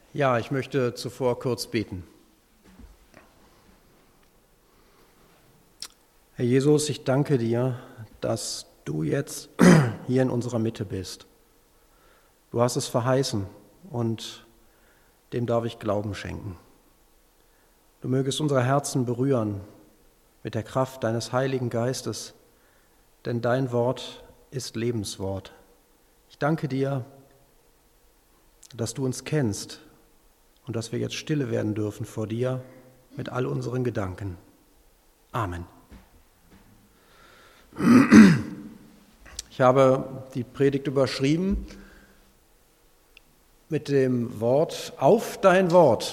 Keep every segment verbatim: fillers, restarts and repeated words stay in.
Ja, ich möchte zuvor kurz beten. Herr Jesus, ich danke dir, dass du jetzt hier in unserer Mitte bist. Du hast es verheißen und dem darf ich Glauben schenken. Du mögest unsere Herzen berühren mit der Kraft deines Heiligen Geistes, denn dein Wort ist Lebenswort. Ich danke dir, dass du uns kennst und dass wir jetzt stille werden dürfen vor dir mit all unseren Gedanken. Amen. Ich habe die Predigt überschrieben mit dem Wort auf dein Wort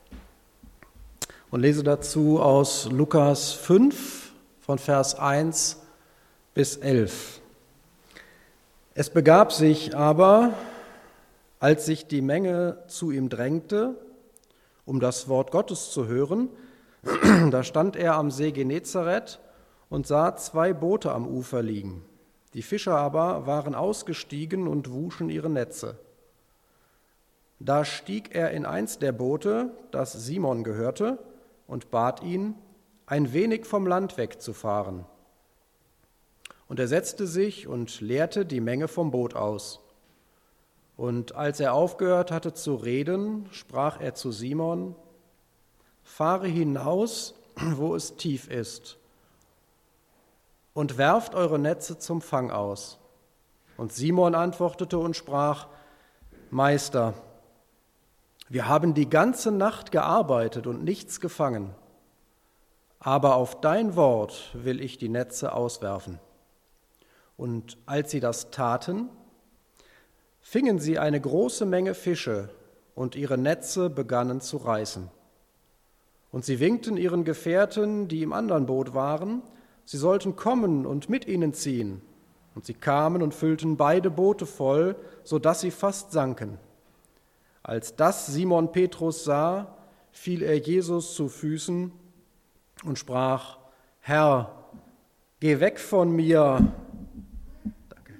und lese dazu aus Lukas fünf von Vers eins bis elf. Es begab sich aber, als sich die Menge zu ihm drängte, um das Wort Gottes zu hören, da stand er am See Genezareth und sah zwei Boote am Ufer liegen. Die Fischer aber waren ausgestiegen und wuschen ihre Netze. Da stieg er in eins der Boote, das Simon gehörte, und bat ihn, ein wenig vom Land wegzufahren. Und er setzte sich und leerte die Menge vom Boot aus. Und als er aufgehört hatte zu reden, sprach er zu Simon, fahre hinaus, wo es tief ist, und werft eure Netze zum Fang aus. Und Simon antwortete und sprach, Meister, wir haben die ganze Nacht gearbeitet und nichts gefangen, aber auf dein Wort will ich die Netze auswerfen. Und als sie das taten, fingen sie eine große Menge Fische, und ihre Netze begannen zu reißen. Und sie winkten ihren Gefährten, die im anderen Boot waren, sie sollten kommen und mit ihnen ziehen. Und sie kamen und füllten beide Boote voll, so dass sie fast sanken. Als das Simon Petrus sah, fiel er Jesus zu Füßen und sprach, Herr, geh weg von mir. Danke.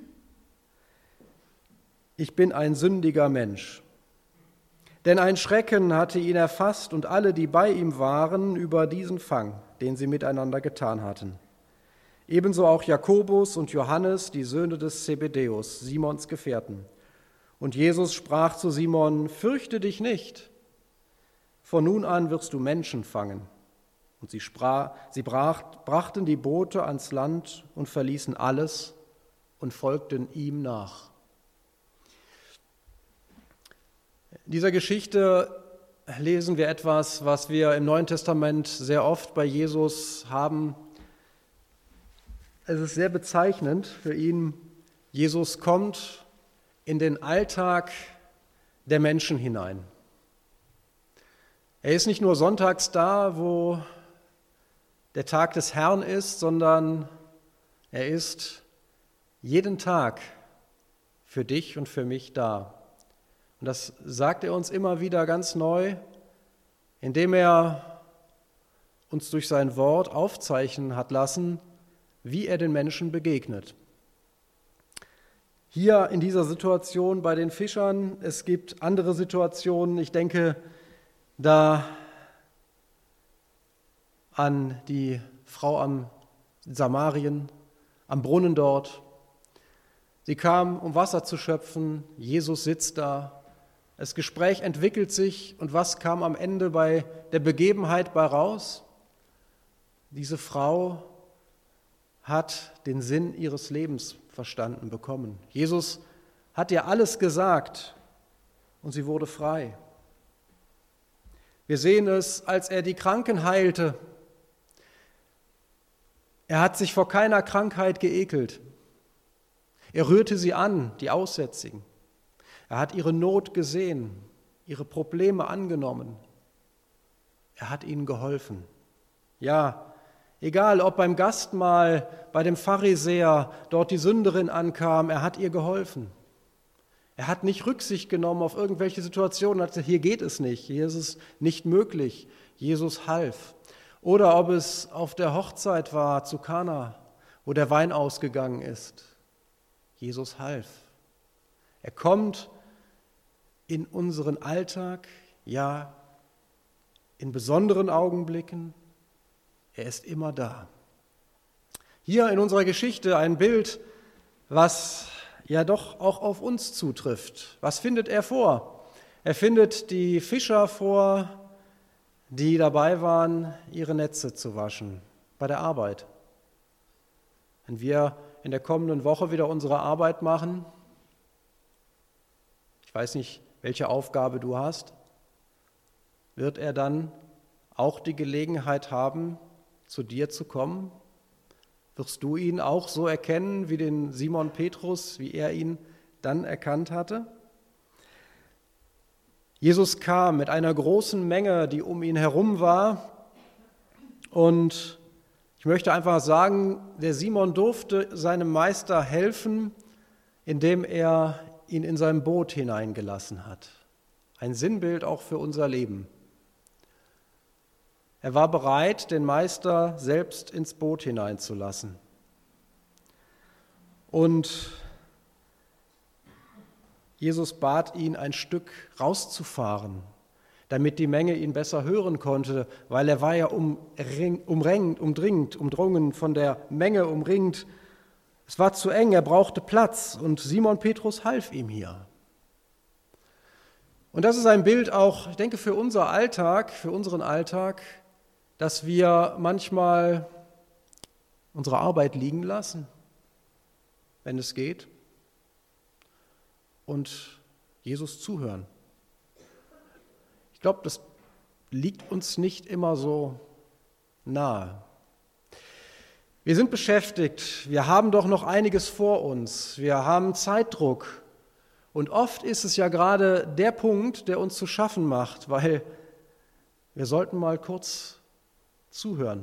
Ich bin ein sündiger Mensch. Denn ein Schrecken hatte ihn erfasst und alle, die bei ihm waren, über diesen Fang, den sie miteinander getan hatten. Ebenso auch Jakobus und Johannes, die Söhne des Zebedäus, Simons Gefährten. Und Jesus sprach zu Simon, fürchte dich nicht, von nun an wirst du Menschen fangen. Und sie, sprach, sie brach, brachten die Boote ans Land und verließen alles und folgten ihm nach. In dieser Geschichte lesen wir etwas, was wir im Neuen Testament sehr oft bei Jesus haben. Es ist sehr bezeichnend für ihn. Jesus kommt in den Alltag der Menschen hinein. Er ist nicht nur sonntags da, wo der Tag des Herrn ist, sondern er ist jeden Tag für dich und für mich da. Und das sagt er uns immer wieder ganz neu, indem er uns durch sein Wort aufzeichnen hat lassen, wie er den Menschen begegnet. Hier in dieser Situation bei den Fischern, es gibt andere Situationen, ich denke da an die Frau am Samarien, am Brunnen dort. Sie kam, um Wasser zu schöpfen, Jesus sitzt da, das Gespräch entwickelt sich und was kam am Ende bei der Begebenheit bei raus? Diese Frau hat den Sinn ihres Lebens verstanden bekommen. Jesus hat ihr alles gesagt und sie wurde frei. Wir sehen es, als er die Kranken heilte. Er hat sich vor keiner Krankheit geekelt. Er rührte sie an, die Aussätzigen. Er hat ihre Not gesehen, ihre Probleme angenommen. Er hat ihnen geholfen. Ja, egal, ob beim Gastmahl, bei dem Pharisäer dort die Sünderin ankam, er hat ihr geholfen. Er hat nicht Rücksicht genommen auf irgendwelche Situationen, er hat gesagt, hier geht es nicht, hier ist es nicht möglich. Jesus half. Oder ob es auf der Hochzeit war zu Kana, wo der Wein ausgegangen ist. Jesus half. Er kommt in unseren Alltag, ja, in besonderen Augenblicken. Er ist immer da. Hier in unserer Geschichte ein Bild, was ja doch auch auf uns zutrifft. Was findet er vor? Er findet die Fischer vor, die dabei waren, ihre Netze zu waschen, bei der Arbeit. Wenn wir in der kommenden Woche wieder unsere Arbeit machen, ich weiß nicht, welche Aufgabe du hast, wird er dann auch die Gelegenheit haben, zu dir zu kommen? Wirst du ihn auch so erkennen wie den Simon Petrus, wie er ihn dann erkannt hatte? Jesus kam mit einer großen Menge, die um ihn herum war, und ich möchte einfach sagen, der Simon durfte seinem Meister helfen, indem er ihn in sein Boot hineingelassen hat. Ein Sinnbild auch für unser Leben. Er war bereit, den Meister selbst ins Boot hineinzulassen. Und Jesus bat ihn, ein Stück rauszufahren, damit die Menge ihn besser hören konnte, weil er war ja umring, umringt, umdringt, umdrungen von der Menge, umringt. Es war zu eng, er brauchte Platz und Simon Petrus half ihm hier. Und das ist ein Bild auch, ich denke, für unser Alltag, für unseren Alltag, dass wir manchmal unsere Arbeit liegen lassen, wenn es geht, und Jesus zuhören. Ich glaube, das liegt uns nicht immer so nahe. Wir sind beschäftigt, wir haben doch noch einiges vor uns, wir haben Zeitdruck. Und oft ist es ja gerade der Punkt, der uns zu schaffen macht, weil wir sollten mal kurz zuhören.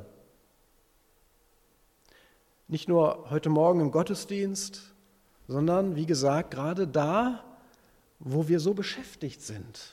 Nicht nur heute Morgen im Gottesdienst, sondern, wie gesagt, gerade da, wo wir so beschäftigt sind.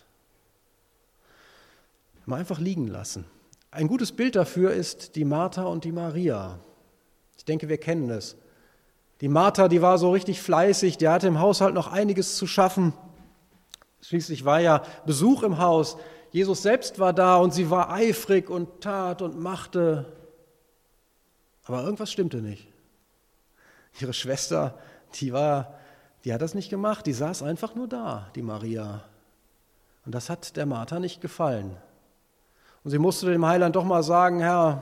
Mal einfach liegen lassen. Ein gutes Bild dafür ist die Martha und die Maria. Ich denke, wir kennen es. Die Martha, die war so richtig fleißig, die hatte im Haushalt noch einiges zu schaffen. Schließlich war ja Besuch im Haus. Jesus selbst war da und sie war eifrig und tat und machte. Aber irgendwas stimmte nicht. Ihre Schwester, die war, die hat das nicht gemacht, die saß einfach nur da, die Maria. Und das hat der Martha nicht gefallen. Und sie musste dem Heiland doch mal sagen, Herr,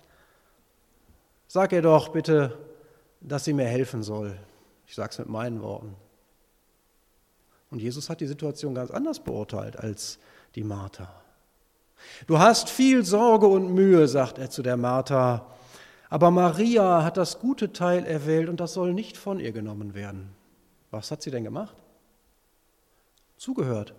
sag ihr doch bitte, dass sie mir helfen soll. Ich sage es mit meinen Worten. Und Jesus hat die Situation ganz anders beurteilt als die Martha. Du hast viel Sorge und Mühe, sagt er zu der Martha, aber Maria hat das gute Teil erwählt und das soll nicht von ihr genommen werden. Was hat sie denn gemacht? Zugehört.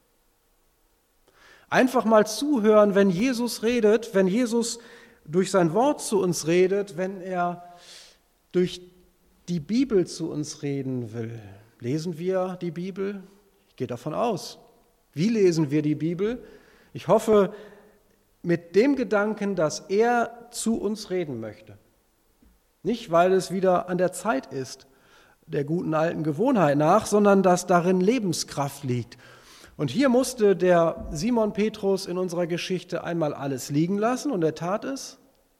Einfach mal zuhören, wenn Jesus redet, wenn Jesus durch sein Wort zu uns redet, wenn er durch die Bibel zu uns reden will. Lesen wir die Bibel? Ich gehe davon aus. Wie lesen wir die Bibel? Ich hoffe, mit dem Gedanken, dass er zu uns reden möchte. Nicht, weil es wieder an der Zeit ist, der guten alten Gewohnheit nach, sondern dass darin Lebenskraft liegt. Und hier musste der Simon Petrus in unserer Geschichte einmal alles liegen lassen und er tat es,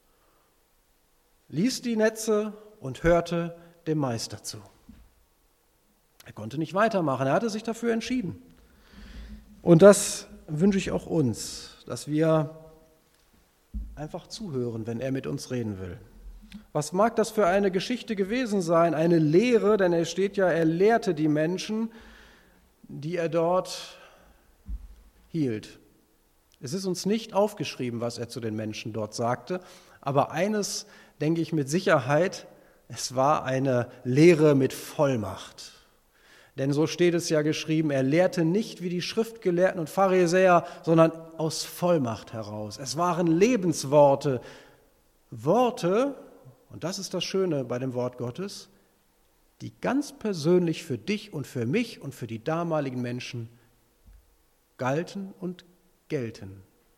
ließ die Netze und hörte dem Meister zu. Er konnte nicht weitermachen, er hatte sich dafür entschieden. Und das wünsche ich auch uns, dass wir einfach zuhören, wenn er mit uns reden will. Was mag das für eine Geschichte gewesen sein, eine Lehre, denn es steht ja, er lehrte die Menschen, die er dort hielt. Es ist uns nicht aufgeschrieben, was er zu den Menschen dort sagte, aber eines denke ich mit Sicherheit, es war eine Lehre mit Vollmacht. Denn so steht es ja geschrieben, er lehrte nicht wie die Schriftgelehrten und Pharisäer, sondern aus Vollmacht heraus. Es waren Lebensworte, Worte, und das ist das Schöne bei dem Wort Gottes, die ganz persönlich für dich und für mich und für die damaligen Menschen galten und gelten.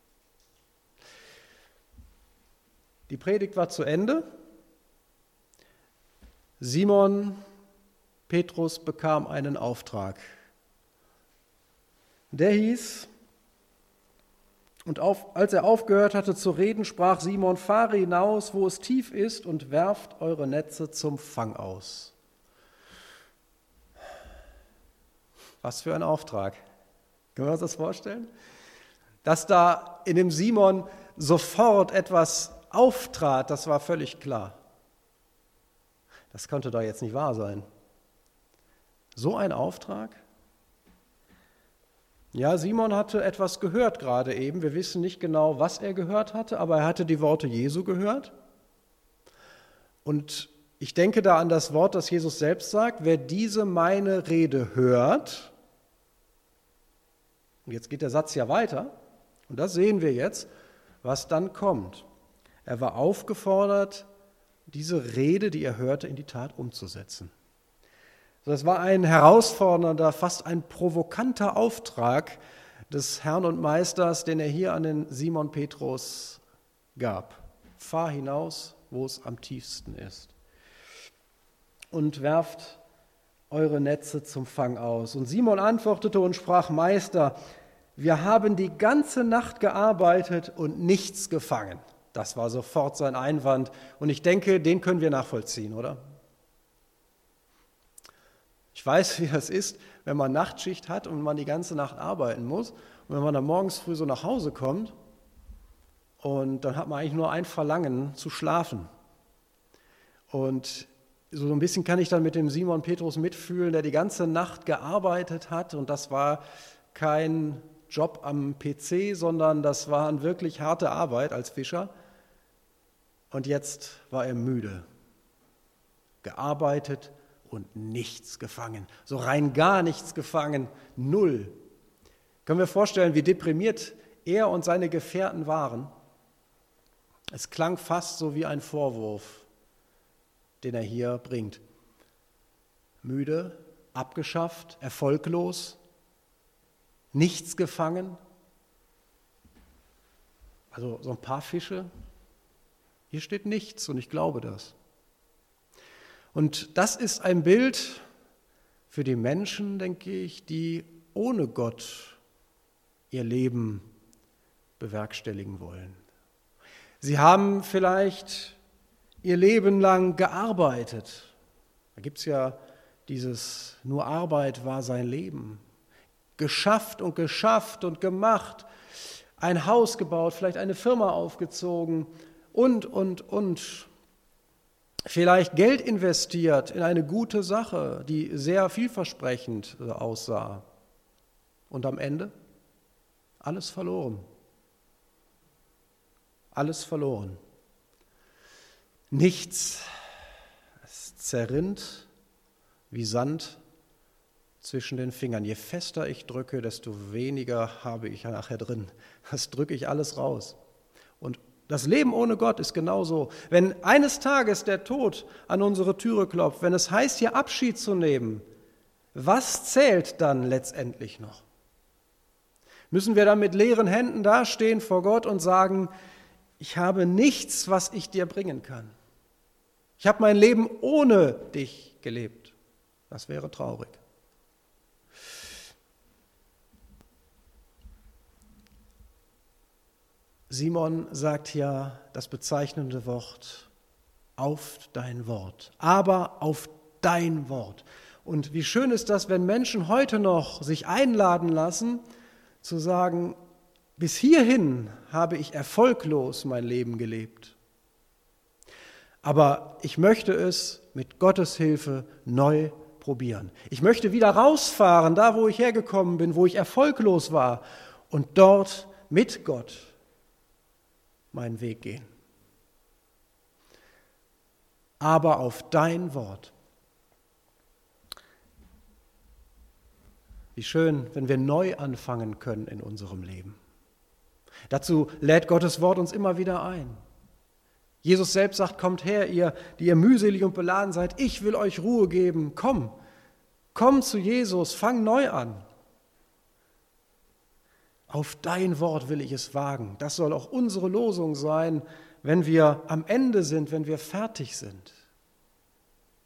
Die Predigt war zu Ende. Simon Petrus bekam einen Auftrag. Der hieß: Und auf, als er aufgehört hatte zu reden, sprach Simon: Fahre hinaus, wo es tief ist, und werft eure Netze zum Fang aus. Was für ein Auftrag. Können wir uns das vorstellen? Dass da in dem Simon sofort etwas auftrat, das war völlig klar. Das konnte doch jetzt nicht wahr sein. So ein Auftrag? Ja, Simon hatte etwas gehört gerade eben. Wir wissen nicht genau, was er gehört hatte, aber er hatte die Worte Jesu gehört. Und ich denke da an das Wort, das Jesus selbst sagt: Wer diese meine Rede hört, und jetzt geht der Satz ja weiter, und das sehen wir jetzt, was dann kommt. Er war aufgefordert, diese Rede, die er hörte, in die Tat umzusetzen. Das war ein herausfordernder, fast ein provokanter Auftrag des Herrn und Meisters, den er hier an den Simon Petrus gab. Fahr hinaus, wo es am tiefsten ist, und werft eure Netze zum Fang aus. Und Simon antwortete und sprach: Meister, wir haben die ganze Nacht gearbeitet und nichts gefangen. Das war sofort sein Einwand. Und ich denke, den können wir nachvollziehen, oder? Ich weiß, wie das ist, wenn man Nachtschicht hat und man die ganze Nacht arbeiten muss. Und wenn man dann morgens früh so nach Hause kommt, und dann hat man eigentlich nur ein Verlangen, zu schlafen. Und so ein bisschen kann ich dann mit dem Simon Petrus mitfühlen, der die ganze Nacht gearbeitet hat. Und das war kein Job am P C, sondern das war eine wirklich harte Arbeit als Fischer. Und jetzt war er müde, gearbeitet und nichts gefangen, so rein gar nichts gefangen, null. Können wir vorstellen, wie deprimiert er und seine Gefährten waren? Es klang fast so wie ein Vorwurf, den er hier bringt. Müde, abgeschafft, erfolglos, nichts gefangen. Also so ein paar Fische. Hier steht nichts und ich glaube das. Und das ist ein Bild für die Menschen, denke ich, die ohne Gott ihr Leben bewerkstelligen wollen. Sie haben vielleicht ihr Leben lang gearbeitet. Da gibt es ja dieses: Nur Arbeit war sein Leben. Geschafft und geschafft und gemacht, ein Haus gebaut, vielleicht eine Firma aufgezogen und, und, und. Vielleicht Geld investiert in eine gute Sache, die sehr vielversprechend aussah. Und am Ende alles verloren. Alles verloren. Nichts. Es zerrinnt wie Sand zwischen den Fingern. Je fester ich drücke, desto weniger habe ich nachher drin. Das drücke ich alles raus. Und das Leben ohne Gott ist genauso. Wenn eines Tages der Tod an unsere Türe klopft, wenn es heißt, hier Abschied zu nehmen, was zählt dann letztendlich noch? Müssen wir dann mit leeren Händen dastehen vor Gott und sagen: Ich habe nichts, was ich dir bringen kann. Ich habe mein Leben ohne dich gelebt. Das wäre traurig. Simon sagt ja das bezeichnende Wort: auf dein Wort, aber auf dein Wort. Und wie schön ist das, wenn Menschen heute noch sich einladen lassen, zu sagen: Bis hierhin habe ich erfolglos mein Leben gelebt. Aber ich möchte es mit Gottes Hilfe neu probieren. Ich möchte wieder rausfahren, da wo ich hergekommen bin, wo ich erfolglos war, und dort mit Gott meinen Weg gehen. Aber auf dein Wort. Wie schön, wenn wir neu anfangen können in unserem Leben. Dazu lädt Gottes Wort uns immer wieder ein. Jesus selbst sagt: Kommt her, ihr, die ihr mühselig und beladen seid, ich will euch Ruhe geben. Komm, komm zu Jesus, fang neu an. Auf dein Wort will ich es wagen. Das soll auch unsere Losung sein, wenn wir am Ende sind, wenn wir fertig sind.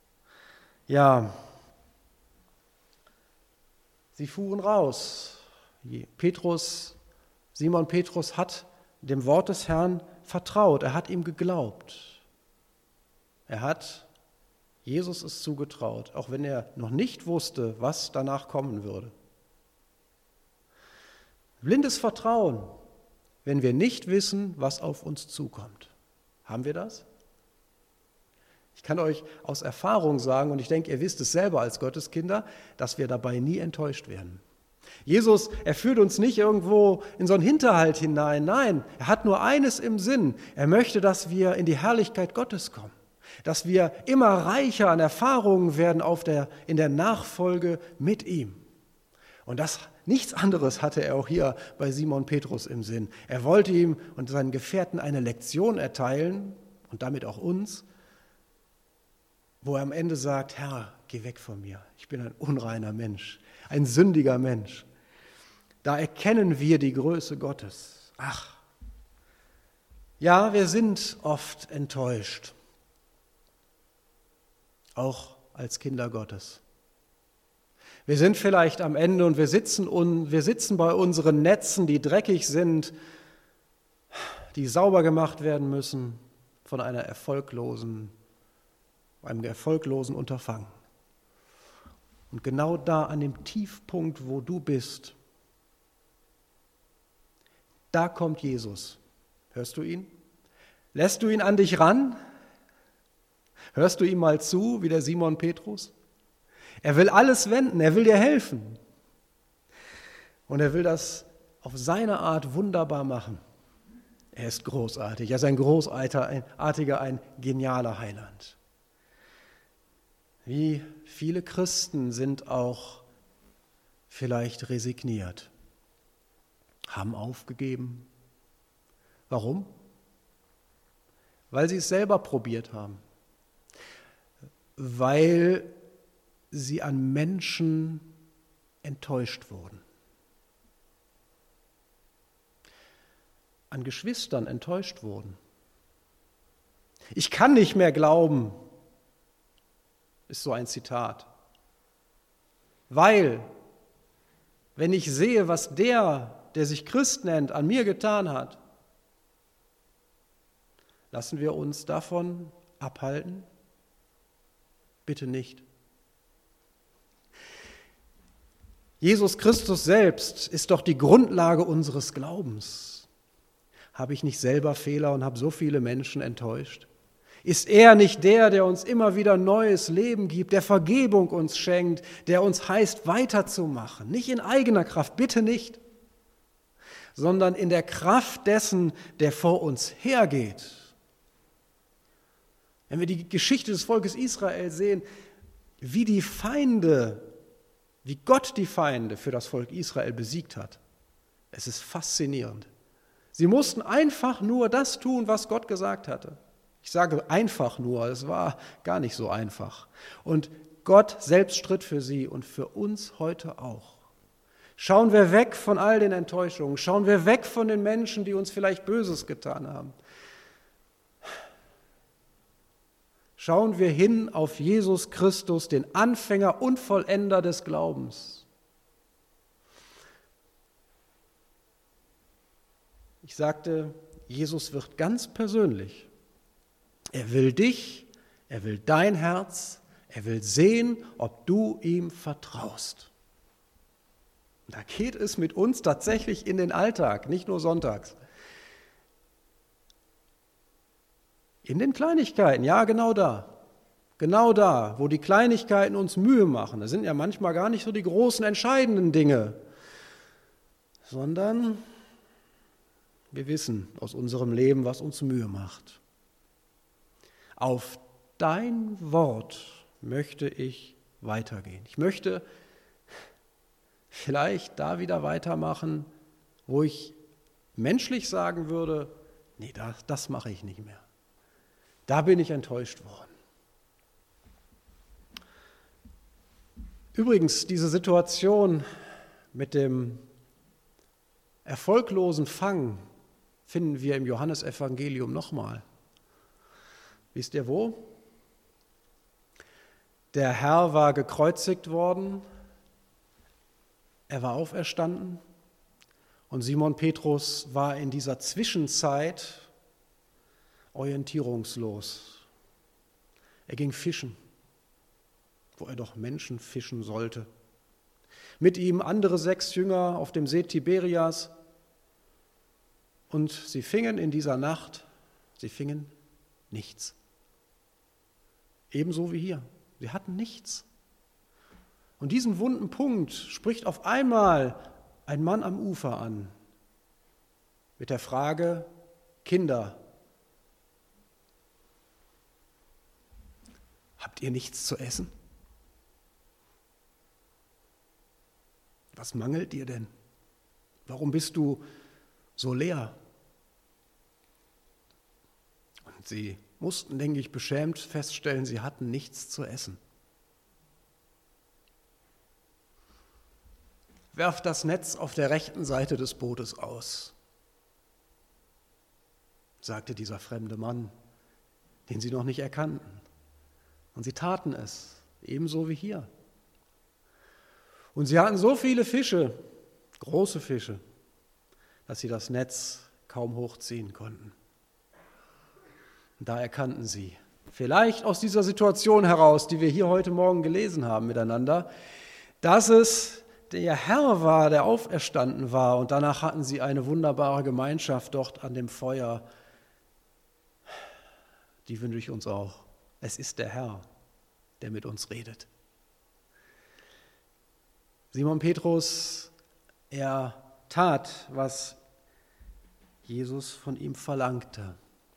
Ja, sie fuhren raus Petrus, Simon Petrus hat dem Wort des Herrn vertraut, er hat ihm geglaubt. Er hat Jesus es zugetraut, auch wenn er noch nicht wusste, was danach kommen würde. Blindes Vertrauen, wenn wir nicht wissen, was auf uns zukommt. Haben wir das? Ich kann euch aus Erfahrung sagen, und ich denke, ihr wisst es selber als Gotteskinder, dass wir dabei nie enttäuscht werden. Jesus, er führt uns nicht irgendwo in so einen Hinterhalt hinein. Nein, er hat nur eines im Sinn. Er möchte, dass wir in die Herrlichkeit Gottes kommen, dass wir immer reicher an Erfahrungen werden auf der, in der Nachfolge mit ihm. Und das, nichts anderes hatte er auch hier bei Simon Petrus im Sinn. Er wollte ihm und seinen Gefährten eine Lektion erteilen und damit auch uns, wo er am Ende sagt, Herr, geh weg von mir, ich bin ein unreiner Mensch, ein sündiger Mensch. Da erkennen wir die Größe Gottes. Ach, ja, wir sind oft enttäuscht, auch als Kinder Gottes. Wir sind vielleicht am Ende und wir sitzen, un, wir sitzen bei unseren Netzen, die dreckig sind, die sauber gemacht werden müssen von einer erfolglosen einem erfolglosen Unterfangen. Und genau da an dem Tiefpunkt, wo du bist, da kommt Jesus. Hörst du ihn? Lässt du ihn an dich ran? Hörst du ihm mal zu, wie der Simon Petrus? Er will alles wenden, er will dir helfen. Und er will das auf seine Art wunderbar machen. Er ist großartig, er ist ein großartiger, ein genialer Heiland. Wie viele Christen sind auch vielleicht resigniert, haben aufgegeben. Warum? Weil sie es selber probiert haben, weil sie an Menschen enttäuscht wurden, an Geschwistern enttäuscht wurden. Ich kann nicht mehr glauben, ist so ein Zitat. Weil, wenn ich sehe, was der, der sich Christ nennt, an mir getan hat, lassen wir uns davon abhalten? Bitte nicht. Jesus Christus selbst ist doch die Grundlage unseres Glaubens. Habe ich nicht selber Fehler und habe so viele Menschen enttäuscht? Ist er nicht der, der uns immer wieder neues Leben gibt, der Vergebung uns schenkt, der uns heißt, weiterzumachen? Nicht in eigener Kraft, bitte nicht, sondern in der Kraft dessen, der vor uns hergeht. Wenn wir die Geschichte des Volkes Israel sehen, wie die Feinde, wie Gott die Feinde für das Volk Israel besiegt hat, es ist faszinierend. Sie mussten einfach nur das tun, was Gott gesagt hatte. Ich sage einfach nur, es war gar nicht so einfach. Und Gott selbst stritt für sie und für uns heute auch. Schauen wir weg von all den Enttäuschungen, schauen wir weg von den Menschen, die uns vielleicht Böses getan haben. Schauen wir hin auf Jesus Christus, den Anfänger und Vollender des Glaubens. Ich sagte, Jesus wird ganz persönlich. Er will dich, er will dein Herz, er will sehen, ob du ihm vertraust. Und da geht es mit uns tatsächlich in den Alltag, nicht nur sonntags. In den Kleinigkeiten, ja genau da. Genau da, wo die Kleinigkeiten uns Mühe machen. Das sind ja manchmal gar nicht so die großen, entscheidenden Dinge, sondern wir wissen aus unserem Leben, was uns Mühe macht. Auf dein Wort möchte ich weitergehen. Ich möchte vielleicht da wieder weitermachen, wo ich menschlich sagen würde, nee, das, das mache ich nicht mehr. Da bin ich enttäuscht worden. Übrigens, diese Situation mit dem erfolglosen Fang finden wir im Johannesevangelium nochmal. Wisst ihr wo? Der Herr war gekreuzigt worden, er war auferstanden Und Simon Petrus war in dieser Zwischenzeit orientierungslos. Er ging fischen, wo er doch Menschen fischen sollte. Mit ihm andere sechs Jünger auf dem See Tiberias. Und sie fingen in dieser Nacht, sie fingen nichts. Ebenso wie hier. Sie hatten nichts. Und diesen wunden Punkt spricht auf einmal ein Mann am Ufer an mit der Frage: Kinder, habt ihr nichts zu essen? Was mangelt dir denn? Warum bist du so leer? Und sie mussten, denke ich, beschämt feststellen, sie hatten nichts zu essen. Werft das Netz auf der rechten Seite des Bootes aus, sagte dieser fremde Mann, den sie noch nicht erkannten. Und sie taten es, ebenso wie hier. Und sie hatten so viele Fische, große Fische, dass sie das Netz kaum hochziehen konnten. Und da erkannten sie, vielleicht aus dieser Situation heraus, die wir hier heute Morgen gelesen haben miteinander, dass es der Herr war, der auferstanden war. Und danach hatten sie eine wunderbare Gemeinschaft dort an dem Feuer. Die wünsche ich uns auch. Es ist der Herr, der mit uns redet. Simon Petrus, er tat, was Jesus von ihm verlangte.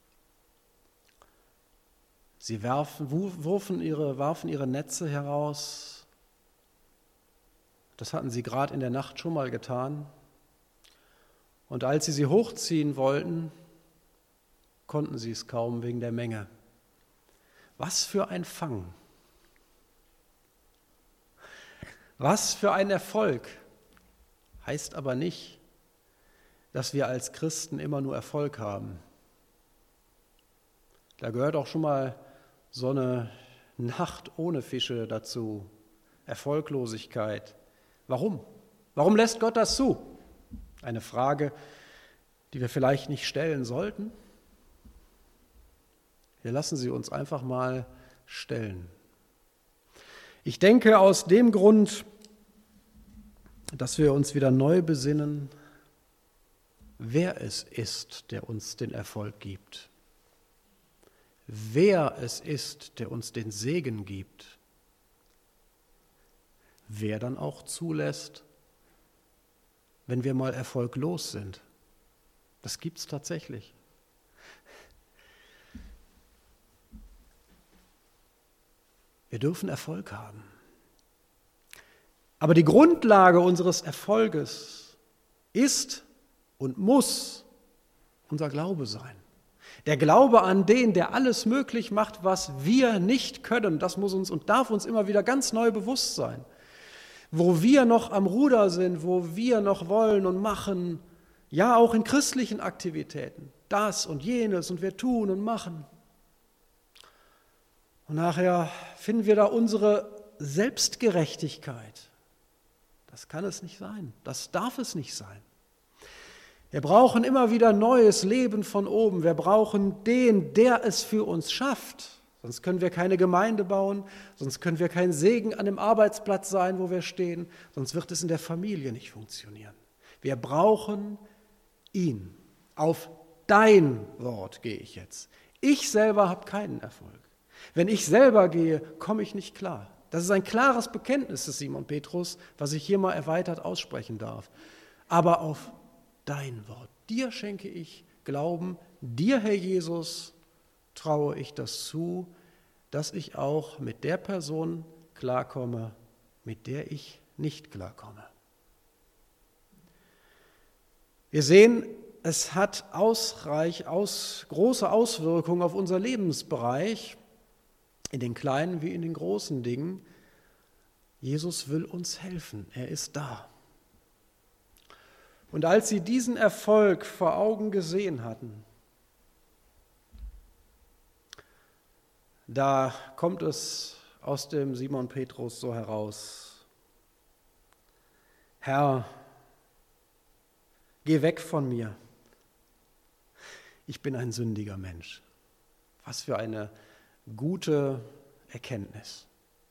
Sie werfen, wurfen ihre, warfen ihre Netze heraus. Das hatten sie gerade in der Nacht schon mal getan. Und als sie sie hochziehen wollten, konnten sie es kaum wegen der Menge. Was für ein Fang! Was für ein Erfolg! Heißt aber nicht, dass wir als Christen immer nur Erfolg haben. Da gehört auch schon mal so eine Nacht ohne Fische dazu, Erfolglosigkeit. Warum? Warum lässt Gott das zu? Eine Frage, die wir vielleicht nicht stellen sollten. Wir lassen sie uns einfach mal stellen. Ich denke aus dem Grund, dass wir uns wieder neu besinnen, wer es ist, der uns den Erfolg gibt. Wer es ist, der uns den Segen gibt. Wer dann auch zulässt, wenn wir mal erfolglos sind. Das gibt es tatsächlich. Wir dürfen Erfolg haben. Aber die Grundlage unseres Erfolges ist und muss unser Glaube sein. Der Glaube an den, der alles möglich macht, was wir nicht können, das muss uns und darf uns immer wieder ganz neu bewusst sein. Wo wir noch am Ruder sind, wo wir noch wollen und machen, ja auch in christlichen Aktivitäten, das und jenes und wir tun und machen. Und nachher finden wir da unsere Selbstgerechtigkeit. Das kann es nicht sein, das darf es nicht sein. Wir brauchen immer wieder neues Leben von oben. Wir brauchen den, der es für uns schafft. Sonst können wir keine Gemeinde bauen, sonst können wir kein Segen an dem Arbeitsplatz sein, wo wir stehen, sonst wird es in der Familie nicht funktionieren. Wir brauchen ihn. Auf dein Wort gehe ich jetzt. Ich selber habe keinen Erfolg. Wenn ich selber gehe, komme ich nicht klar. Das ist ein klares Bekenntnis des Simon Petrus, was ich hier mal erweitert aussprechen darf. Aber auf dein Wort. Dir schenke ich Glauben, dir, Herr Jesus, traue ich das zu, dass ich auch mit der Person klarkomme, mit der ich nicht klarkomme. Wir sehen, es hat ausreich, aus, große Auswirkungen auf unser Lebensbereich, in den kleinen wie in den großen Dingen. Jesus will uns helfen, er ist da. Und als sie diesen Erfolg vor Augen gesehen hatten, da kommt es aus dem Simon Petrus so heraus: Herr, Geh weg von mir. Ich bin ein sündiger Mensch. Was für eine gute Erkenntnis.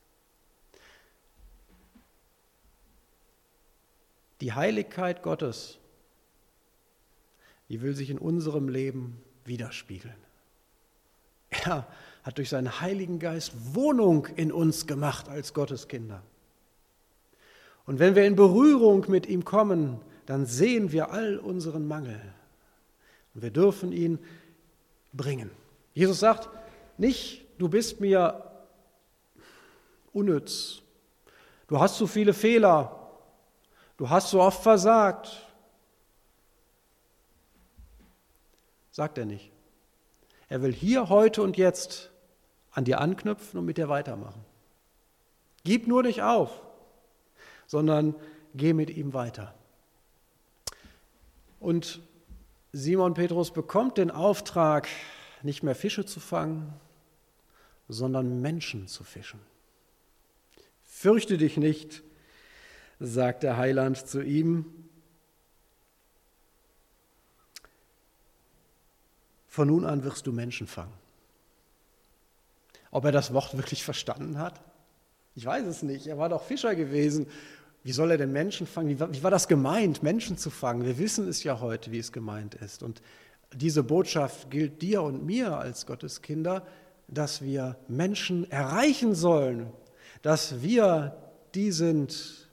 Die Heiligkeit Gottes, die will sich in unserem Leben widerspiegeln. Er hat durch seinen Heiligen Geist Wohnung in uns gemacht als Gotteskinder. Und wenn wir in Berührung mit ihm kommen, dann sehen wir all unseren Mangel. Und wir dürfen ihn bringen. Jesus sagt nicht, du bist mir unnütz, du hast so viele Fehler, du hast so oft versagt. Sagt er nicht. Er will hier, heute und jetzt an dir anknüpfen und mit dir weitermachen. Gib nur nicht auf, sondern geh mit ihm weiter. Und Simon Petrus bekommt den Auftrag, nicht mehr Fische zu fangen, sondern Menschen zu fischen. Fürchte dich nicht, sagt der Heiland zu ihm. Von nun an wirst du Menschen fangen. Ob er das Wort wirklich verstanden hat? Ich weiß es nicht. Er war doch Fischer gewesen. Wie soll er denn Menschen fangen? Wie war, wie war das gemeint, Menschen zu fangen? Wir wissen es ja heute, wie es gemeint ist. Und diese Botschaft gilt dir und mir als Gotteskinder, dass wir Menschen erreichen sollen, dass wir die sind,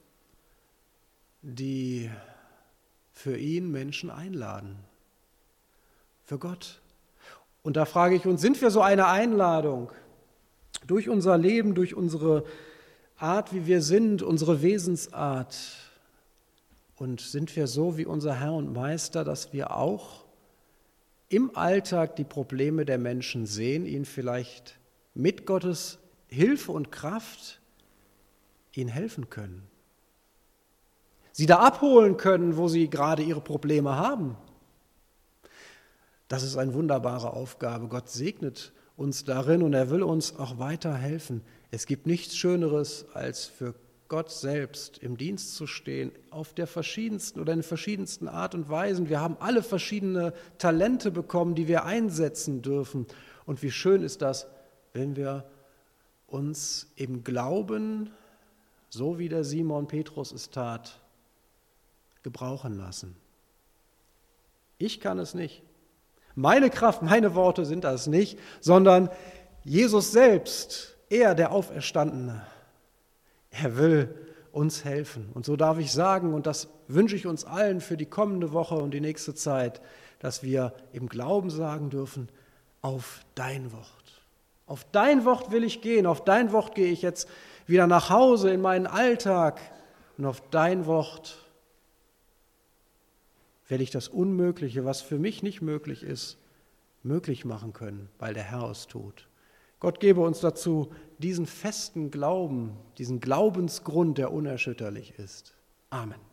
die für ihn Menschen einladen, für Gott. Und da frage ich uns, sind wir so eine Einladung durch unser Leben, durch unsere Art, wie wir sind, unsere Wesensart? Und sind wir so wie unser Herr und Meister, dass wir auch im Alltag die Probleme der Menschen sehen, ihnen vielleicht mit Gottes Hilfe und Kraft ihnen helfen können? Sie da abholen können, wo sie gerade ihre Probleme haben? Das ist eine wunderbare Aufgabe. Gott segnet uns darin und er will uns auch weiterhelfen. Es gibt nichts Schöneres, als für Gott selbst im Dienst zu stehen, auf der verschiedensten oder in verschiedensten Art und Weisen. Wir haben alle verschiedene Talente bekommen, die wir einsetzen dürfen. Und wie schön ist das, wenn wir uns im Glauben, so wie der Simon Petrus es tat, gebrauchen lassen. Ich kann es nicht. Meine Kraft, meine Worte sind das nicht, sondern Jesus selbst, er, der Auferstandene, er will uns helfen. Und so darf ich sagen, und das wünsche ich uns allen für die kommende Woche und die nächste Zeit, dass wir im Glauben sagen dürfen, auf dein Wort. Auf dein Wort will ich gehen, auf dein Wort gehe ich jetzt wieder nach Hause in meinen Alltag und auf dein Wort werde ich das Unmögliche, was für mich nicht möglich ist, möglich machen können, weil der Herr es tut. Gott gebe uns dazu diesen festen Glauben, diesen Glaubensgrund, der unerschütterlich ist. Amen.